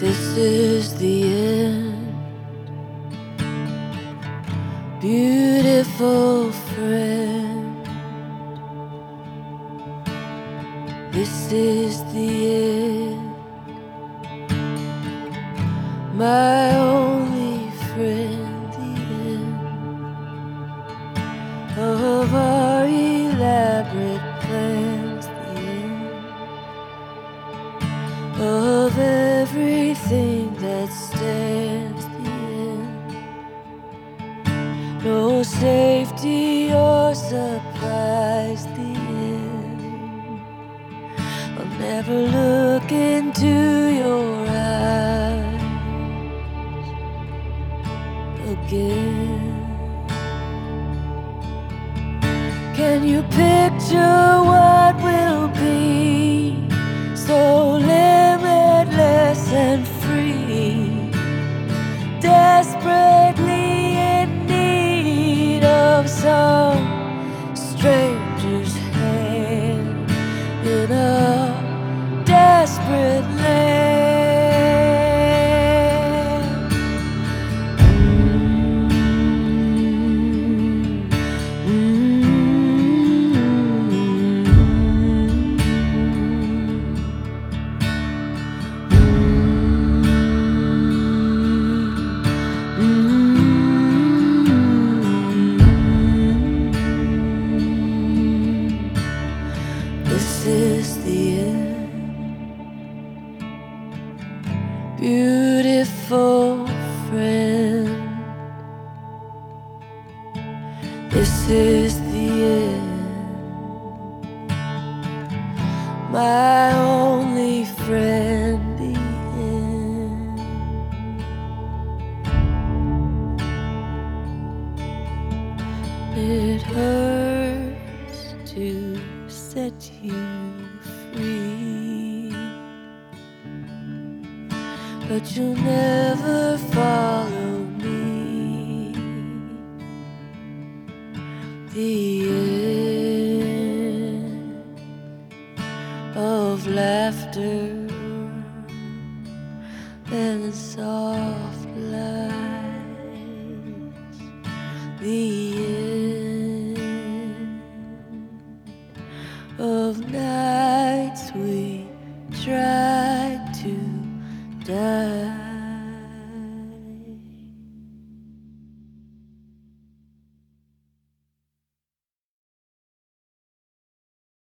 This is the end, beautiful friend. This is the end, my only friend. The end of our elaborate plans. The end of everything that stands. The end, no safety or surprise. The end, I'll never look into your eyes again. Can you picture what will be? So limitless and free, desperately in need of some stranger's hand in a desperate land. This is the end, beautiful friend. This is the end, my only friend. The end. It hurts to set you free, but you'll never follow me. The end of laughter and soft lights. The end of nights we tried to die.